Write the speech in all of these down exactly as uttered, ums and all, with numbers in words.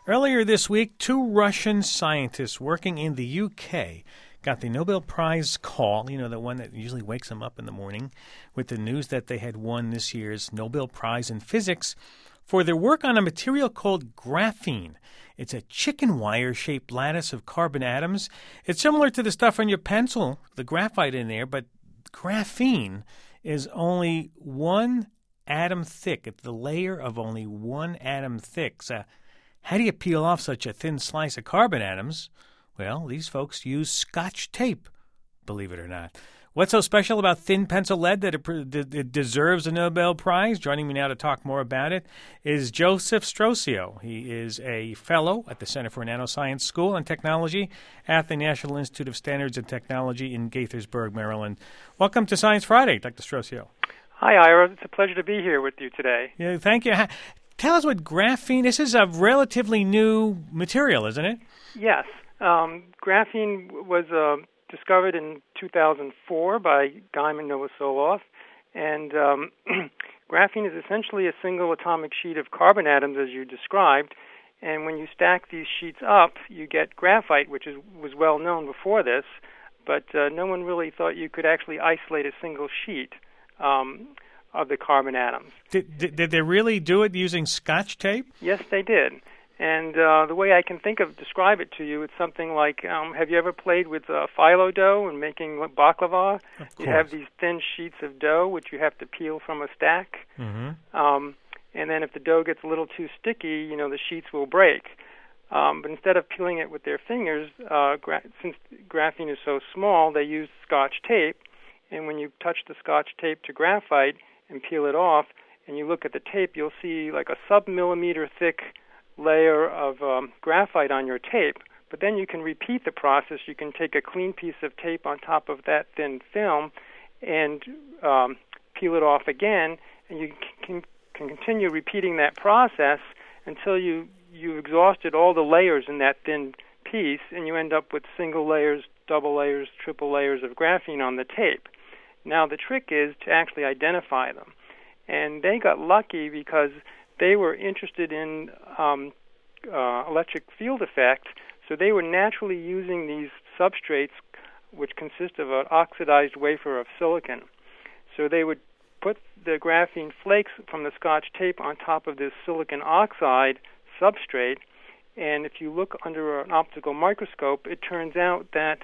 Earlier this week, two Russian scientists working in the U K got the Nobel Prize call, you know, the one that usually wakes them up in the morning, with the news that they had won this year's Nobel Prize in Physics for their work on a material called graphene. It's a chicken wire-shaped lattice of carbon atoms. It's similar to the stuff on your pencil, the graphite in there, but graphene is only one atom thick. It's the layer of only one atom thick. So how do you peel off such a thin slice of carbon atoms? Well, these folks use Scotch tape, believe it or not. What's so special about thin pencil lead that it, it deserves a Nobel Prize? Joining me now to talk more about it is Joseph Strosio. He is a fellow at the Center for Nanoscience School and Technology at the National Institute of Standards and Technology in Gaithersburg, Maryland. Welcome to Science Friday, Doctor Strosio. Hi, Ira. It's a pleasure to be here with you today. Yeah, thank you. Tell us what graphene, this is a relatively new material, isn't it? Yes. Um, graphene was uh, discovered in two thousand four by Gaiman Novoselov, and um, graphene is essentially a single atomic sheet of carbon atoms, as you described, and when you stack these sheets up, you get graphite, which is, was well known before this, but uh, no one really thought you could actually isolate a single sheet um, of the carbon atoms. Did, did, did they really do it using Scotch tape? Yes, they did. And uh, the way I can think of, describe it to you, it's something like, um, have you ever played with uh, phyllo dough and making baklava? Of course. You have these thin sheets of dough, which you have to peel from a stack. Mm-hmm. Um, and then if the dough gets a little too sticky, you know, the sheets will break. Um, but instead of peeling it with their fingers, uh, gra- since graphene is so small, they use Scotch tape. And when you touch the Scotch tape to graphite and peel it off, and you look at the tape, you'll see like a sub-millimeter thick layer of um, graphite on your tape. But then you can repeat the process. You can take a clean piece of tape on top of that thin film and um, peel it off again, and you can, can continue repeating that process until you, you've exhausted all the layers in that thin piece, and you end up with single layers, double layers, triple layers of graphene on the tape. Now the trick is to actually identify them. And they got lucky because they were interested in um, uh, electric field effect, so they were naturally using these substrates which consist of an oxidized wafer of silicon. So they would put the graphene flakes from the Scotch tape on top of this silicon oxide substrate, and if you look under an optical microscope, it turns out that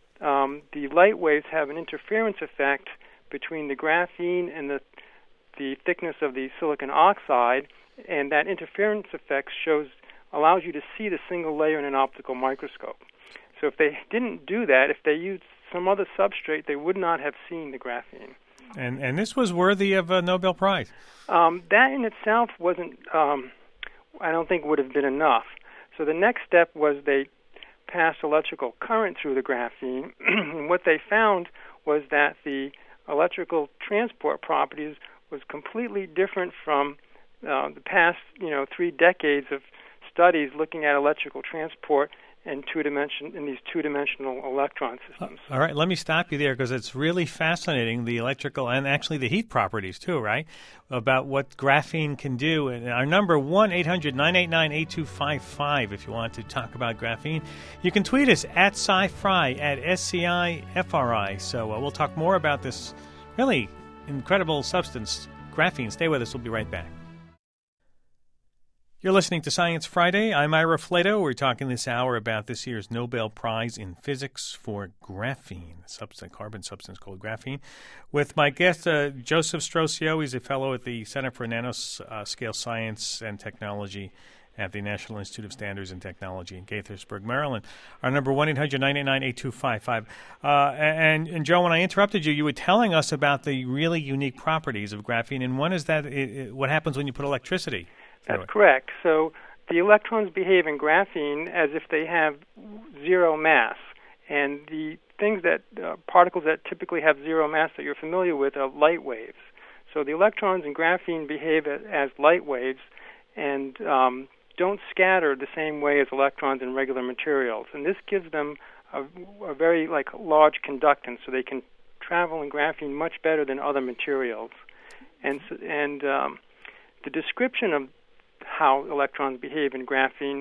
um, the light waves have an interference effect between the graphene and the the thickness of the silicon oxide, and that interference effect shows allows you to see the single layer in an optical microscope. So if they didn't do that, if they used some other substrate, they would not have seen the graphene. And and this was worthy of a Nobel Prize. Um, that in itself wasn't, um, I don't think would have been enough. So the next step was they passed electrical current through the graphene, and what they found was that the electrical transport properties was completely different from uh, the past, you know, three decades of studies looking at electrical transport in two dimension in these two-dimensional electron systems. Uh, all right, let me stop you there because it's really fascinating, the electrical and actually the heat properties too, right? About what graphene can do. And our number one eight hundred nine eight nine eight two five five if you want to talk about graphene. You can tweet us at SciFri at S C I F R I. So uh, we'll talk more about this really incredible substance, graphene. Stay with us. We'll be right back. You're listening to Science Friday. I'm Ira Flato. We're talking this hour about this year's Nobel Prize in Physics for graphene, a substance, carbon substance called graphene, with my guest, uh, Joseph Strosio. He's a fellow at the Center for Nanoscale Science and Technology at the National Institute of Standards and Technology in Gaithersburg, Maryland. Our number one eight hundred nine eight nine eight two five five. Uh, and, and, Joe, when I interrupted you, you were telling us about the really unique properties of graphene, and one is that it, it, what happens when you put electricity. That's correct. So the electrons behave in graphene as if they have zero mass, and the things that, uh, particles that typically have zero mass that you're familiar with are light waves. So the electrons in graphene behave as, as light waves, and um, don't scatter the same way as electrons in regular materials. And this gives them a, a very like large conductance, so they can travel in graphene much better than other materials. And and um, the description of how electrons behave in graphene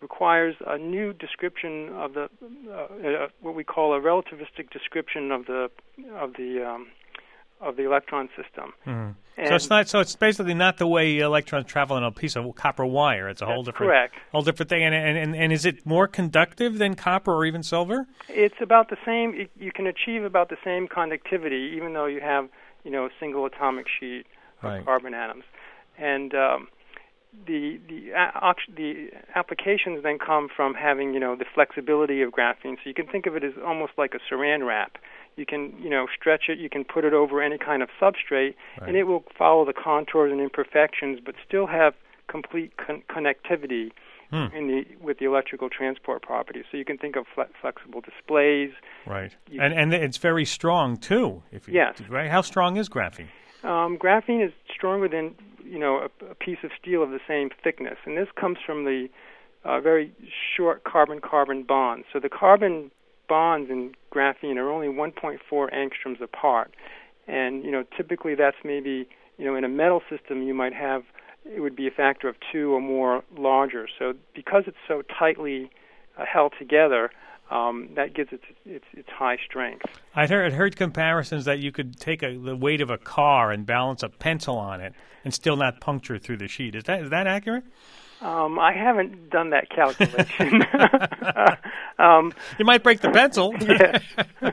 requires a new description of the uh, uh, what we call a relativistic description of the of the um, of the electron system. Mm-hmm. So it's not. So it's basically not the way electrons travel on a piece of copper wire. It's a whole different, correct. whole different thing. And, and and is it more conductive than copper or even silver? It's about the same. You can achieve about the same conductivity, even though you have, you know, a single atomic sheet of right. carbon atoms. And um, the the uh, the applications then come from having, you know, the flexibility of graphene. So you can think of it as almost like a Saran wrap. You can, you know, stretch it. You can put it over any kind of substrate, right. and it will follow the contours and imperfections, but still have complete con- connectivity hmm. in the with the electrical transport properties. So you can think of fle- flexible displays. Right, you and and it's very strong too. If you, yes. Right. How strong is graphene? Um, graphene is stronger than, you know, a, a piece of steel of the same thickness, and this comes from the uh, very short carbon-carbon bonds. So the carbon bonds in graphene are only one point four angstroms apart, and, you know, typically that's maybe, you know, in a metal system you might have, it would be a factor of two or more larger. So because it's so tightly uh, held together, um, that gives it its, its high strength. I heard, heard comparisons that you could take a, the weight of a car and balance a pencil on it and still not puncture through the sheet. Is that is that accurate? Um, I haven't done that calculation. um, you might break the pencil. Yes.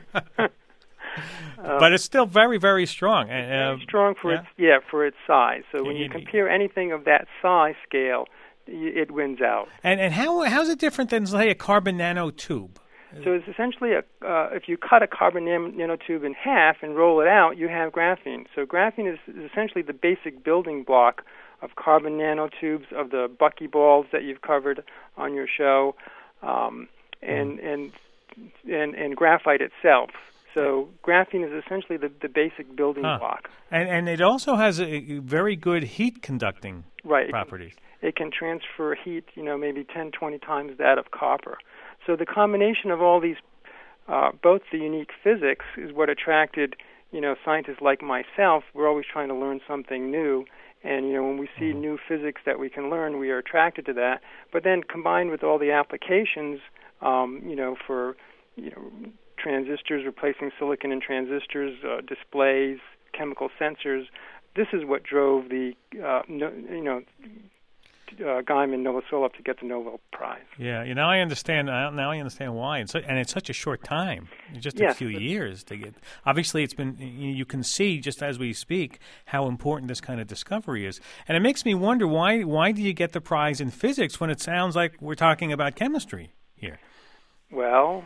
But it's still very, very strong. Uh, very strong for yeah? its yeah for its size. So when you, you compare anything of that size scale, it wins out. And and how how is it different than, say, a carbon nanotube? So it's essentially a uh, if you cut a carbon nan- nanotube in half and roll it out, you have graphene. So graphene is, is essentially the basic building block of carbon nanotubes, of the buckyballs that you've covered on your show, um, and, mm. and and and graphite itself. So graphene is essentially the, the basic building huh. block. And and it also has a very good heat conducting right. properties. It can transfer heat, you know, maybe ten, twenty times that of copper. So the combination of all these, uh, both the unique physics is what attracted, you know, scientists like myself. We're always trying to learn something new. And, you know, when we see mm-hmm. new physics that we can learn, we are attracted to that. But then combined with all the applications, um, you know, for, you know, transistors, replacing silicon in transistors, uh, displays, chemical sensors, this is what drove the, uh, no, you know, uh, Gaiman Novoselov to get the Nobel Prize. Yeah, you know, I understand. Now I understand why, and, so, and it's such a short time, just yes, a few years to get. Obviously, it's been. You can see just as we speak how important this kind of discovery is, and it makes me wonder why. Why do you get the prize in physics when it sounds like we're talking about chemistry here? Well,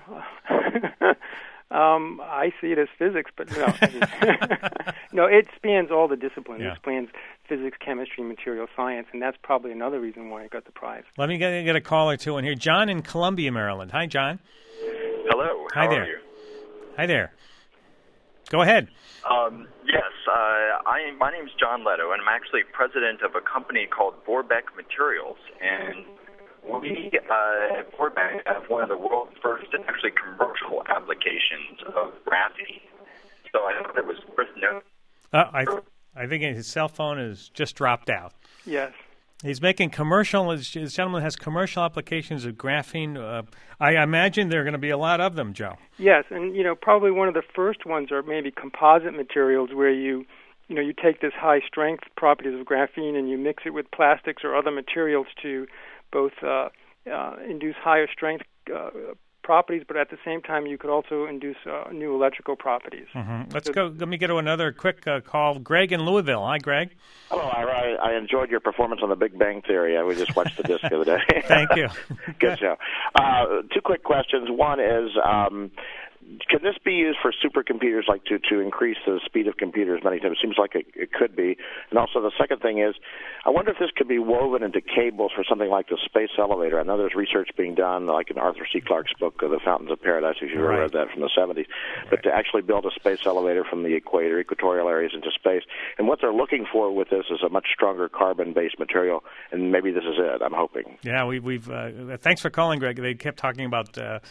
um, I see it as physics, but no, no, it spans all the disciplines. Yeah. It spans physics, chemistry, material science, and that's probably another reason why I got the prize. Let me get, get a call or two in here. John in Columbia, Maryland. Hi, John. Hello. Hi How there. are you? Hi there. Go ahead. Um, yes, uh, I my name's John Leto, and I'm actually president of a company called Vorbeck Materials, and we uh, at Vorbeck have one of the world's first and actually commercial applications of graphene. So I thought it was worth noting. Uh, I I think his cell phone has just dropped out. Yes. He's making commercial. This gentleman has commercial applications of graphene. Uh, I imagine there are going to be a lot of them, Joe. Yes, and you know, probably one of the first ones are maybe composite materials, where you, you know, you take this high strength properties of graphene and you mix it with plastics or other materials to both uh, uh, induce higher strength uh, properties, but at the same time you could also induce uh, new electrical properties. Mm-hmm. Let's so, go. Let me get to another quick uh, call. Greg in Louisville. Hi, Greg. Hello, I, I enjoyed your performance on The Big Bang Theory. We just watched the disc the other day. Thank you. Good show. Uh, two quick questions. One is, um, can this be used for supercomputers, like to, to increase the speed of computers many times? It seems like it, it could be. And also the second thing is, I wonder if this could be woven into cables for something like the space elevator. I know there's research being done, like in Arthur C. Clarke's book, uh, The Fountains of Paradise, if you've ever right. read that from the seventies. Right. But to actually build a space elevator from the equator, equatorial areas into space. And what they're looking for with this is a much stronger carbon-based material, and maybe this is it, I'm hoping. Yeah, we, we've. Uh, thanks for calling, Greg. They kept talking about... Uh,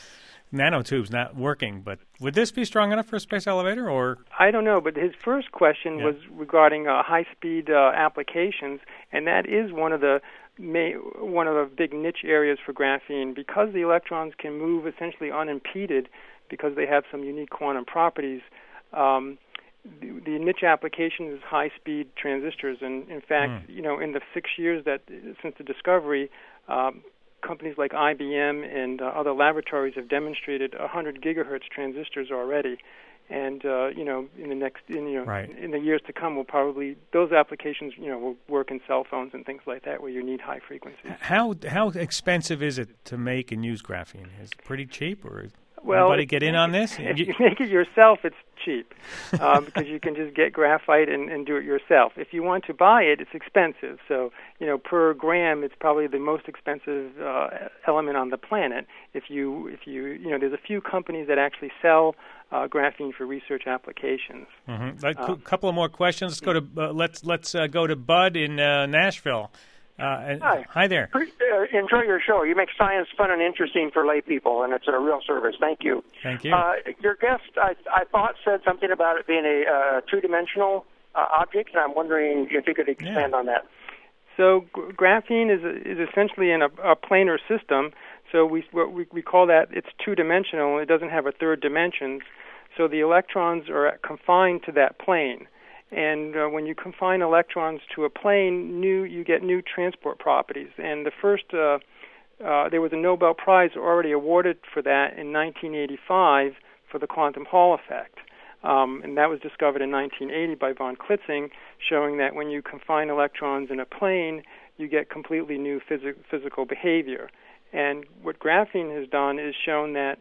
nanotubes not working. But would this be strong enough for a space elevator? Or I don't know, but his first question yeah. was regarding uh, high-speed uh, applications, and that is one of the may, one of the big niche areas for graphene, because the electrons can move essentially unimpeded because they have some unique quantum properties. Um, the, the niche application is high-speed transistors, and in fact, mm. you know, in the six years that since the discovery, um, companies like I B M and uh, other laboratories have demonstrated one hundred gigahertz transistors already. And uh, you know, in the next, in, you know, right. in the years to come, will probably those applications, you know, will work in cell phones and things like that, where you need high frequency. How how expensive is it to make and use graphene? Is it pretty cheap, or well, anybody get in on this? If you make it yourself, it's cheap uh, because you can just get graphite and, and do it yourself. If you want to buy it, it's expensive. So, you know, per gram, it's probably the most expensive uh, element on the planet. If you, if you, you know, there's a few companies that actually sell uh, graphene for research applications. Mm-hmm. A uh, couple of more questions. Let's go to uh, let's let's uh, go to Bud in uh, Nashville. Uh, hi. Hi there. Pre- uh, enjoy your show. You make science fun and interesting for lay people, and it's a real service. Thank you. Thank you. Uh, your guest, I, I thought, said something about it being a uh, two-dimensional uh, object, and I'm wondering if you could expand yeah. on that. So g- graphene is is essentially in a, a planar system. So we, we we call that it's two-dimensional. It doesn't have a third dimension. So the electrons are confined to that plane. And uh, when you confine electrons to a plane, new you get new transport properties. And the first, uh, uh, there was a Nobel Prize already awarded for that in nineteen eighty-five for the quantum Hall effect. Um, and that was discovered in nineteen eighty by von Klitzing, showing that when you confine electrons in a plane, you get completely new phys- physical behavior. And what graphene has done is shown that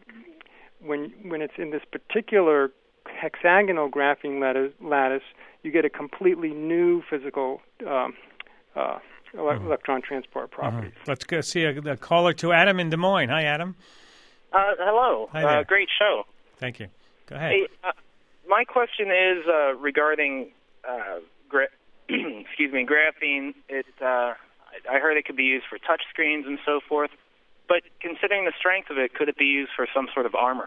when when it's in this particular hexagonal graphene lattice, lattice you get a completely new physical um, uh, ele- mm-hmm. electron transport properties. Mm-hmm. Let's go see a, a caller to Adam in Des Moines. Hi, Adam. Uh, hello. Hi uh, great show. Thank you. Go ahead. Hey, uh, my question is uh, regarding uh, gra- excuse me, graphene. It uh, I heard it could be used for touch screens and so forth. But considering the strength of it, could it be used for some sort of armor?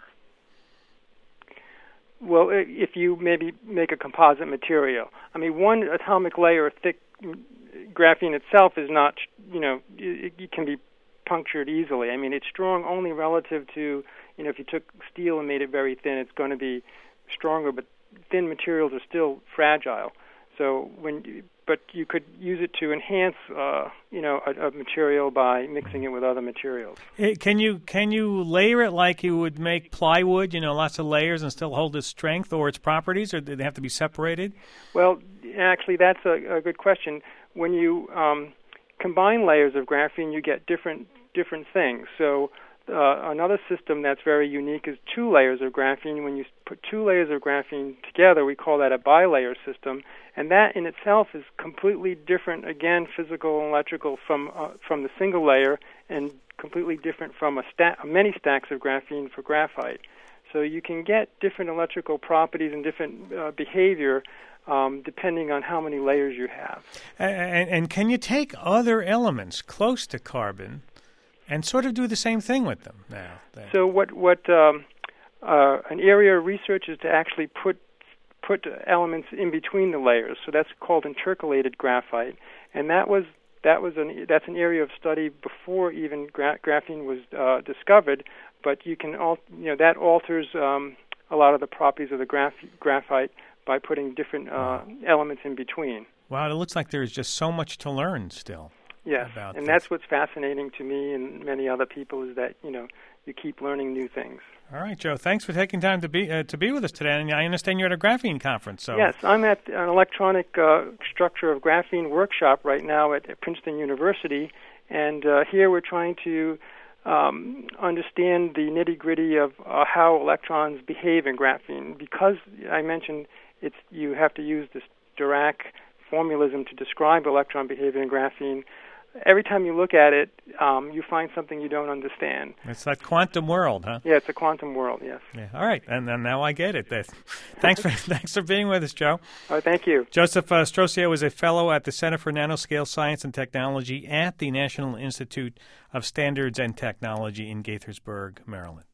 Well, if you maybe make a composite material. I mean, one atomic layer of thick graphene itself is not, you know, it, it can be punctured easily. I mean, it's strong only relative to, you know, if you took steel and made it very thin, it's going to be stronger, but thin materials are still fragile. So when, you, but you could use it to enhance, uh, you know, a, a material by mixing it with other materials. Can you can you layer it like you would make plywood? You know, lots of layers and still hold its strength or its properties, or do they have to be separated? Well, actually, that's a, a good question. When you um, combine layers of graphene, you get different different things. So. Uh, another system that's very unique is two layers of graphene. When you put two layers of graphene together, we call that a bilayer system, and that in itself is completely different, again, physical and electrical from uh, from the single layer, and completely different from a sta- many stacks of graphene for graphite. So you can get different electrical properties and different uh, behavior um, depending on how many layers you have. And, and can you take other elements close to carbon and sort of do the same thing with them now? So what what um, uh, an area of research is to actually put put elements in between the layers. So that's called intercalated graphite, and that was that was an that's an area of study before even gra- graphene was uh, discovered. But you can al- you know that alters um, a lot of the properties of the graph- graphite by putting different uh, elements in between. Wow, it looks like there's just so much to learn still. Yes, and this. That's what's fascinating to me and many other people is that, you know, you keep learning new things. All right, Joe, thanks for taking time to be uh, to be with us today. And I understand you're at a graphene conference. So yes, I'm at an electronic uh, structure of graphene workshop right now at Princeton University, and uh, here we're trying to um, understand the nitty-gritty of uh, how electrons behave in graphene. Because I mentioned it's you have to use this Dirac formalism to describe electron behavior in graphene. Every time you look at it, um, you find something you don't understand. It's that quantum world, huh? Yeah, it's a quantum world, yes. Yeah. All right, and, and now I get it. Thanks for thanks for being with us, Joe. Oh, thank you. Joseph uh, Strocio is a fellow at the Center for Nanoscale Science and Technology at the National Institute of Standards and Technology in Gaithersburg, Maryland.